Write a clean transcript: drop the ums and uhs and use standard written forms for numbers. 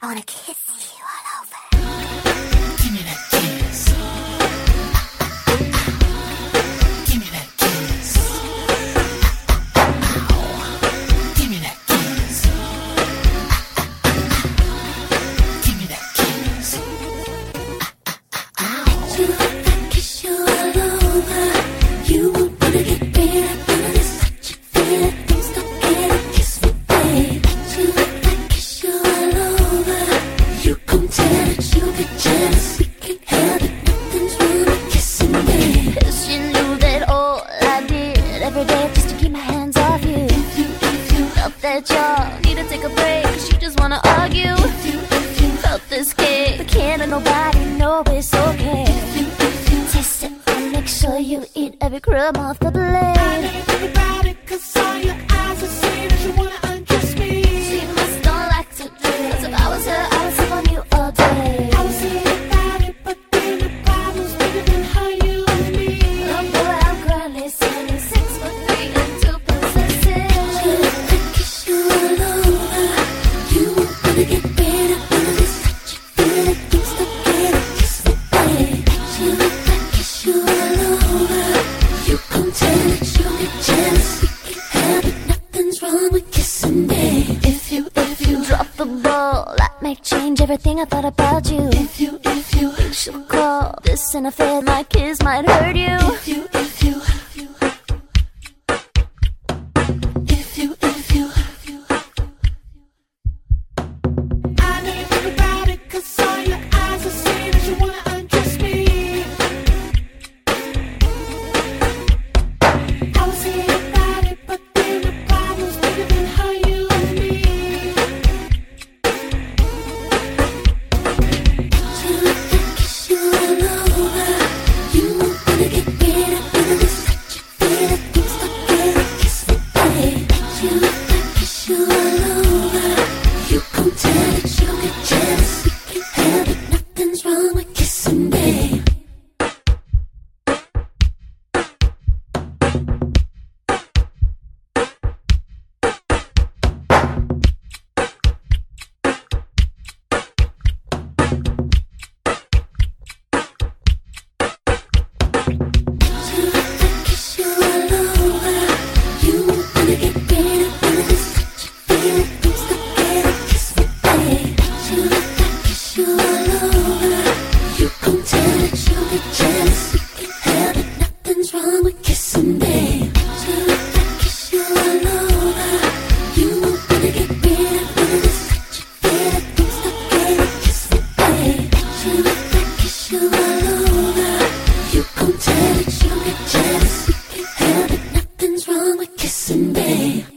I wanna kiss you all over. Give me that kiss. Give me that kiss. Give me that kiss. Give me that kiss. You like I kiss you all over. You won't wanna get better than this touch you feel it. Don't stop getting kiss me, babe. You like I kiss you all over. You gon' tell it, you get jealous. We can't help it, nothing's wrong with kissing, babe. If she knew that all I did every day just to keep my hands off you. If you felt that y'all need to take a break, 'cause you just wanna argue. If you felt this cake, but can't let nobody know it's okay. If you taste it and make sure you eat every crumb off the blade. I ain't think about it, 'cause all your eyes are saying that you wanna undress me. She must don't like to drink, 'cause if I was her, I would sip on you all day. I was thinking about it, but then the problem's bigger than her, you and me. Oh boy, I'm currently standing 6'3" and 2 possessive. You like I kiss you all over. You won't wanna get better than this touch you feel it. Don't stop getting kiss me, babe. You like I kiss you all over. You gon' tell it, you get jealous. We can't help it, nothing's wrong with kissing, babe. If you drop the ball, that might change everything I thought about you. If you You should call this an affair, my kiss might hurt you. If you I know you think about it, 'cause all your eyes are saying that you wanna undress me. I was thinking about it, but then the problem's bigger than her, you and me. You like I kiss you all over. You won't wanna get better than this touch you feel it. Don't stop getting kiss me, babe. You like I kiss you all over. You gon' tell it, you get jealous. We can't help it, nothing's wrong with kissing, babe. You like I kiss you all over. You won't wanna get better than this touch you feel it. Don't stop getting kiss me, babe. You like I kiss you all over. You gon' tell it, you get jealous. We can't help it, nothing's wrong with kissing, babe. You like I kiss you all over. You won't wanna get better than this touch you feel it. Don't stop getting kiss me, babe. You like I kiss you all over. You gon' tell it, you get jealous. We can't help it, nothing's wrong with kissing, babe.